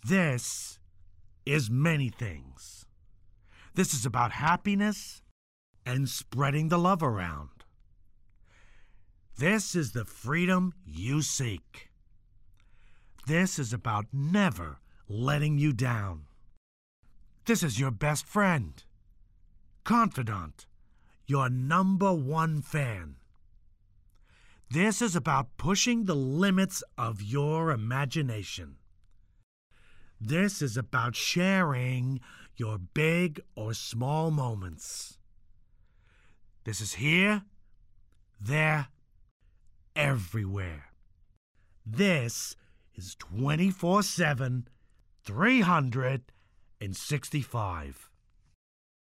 This is many things. This is about happiness and spreading the love around. This is the freedom you seek. This is about never letting you down. This is your best friend, confidant, your #1 fan. This is about pushing the limits of your imagination. This is about sharing your big or small moments. This is here, there, everywhere. This is 24/7, 365.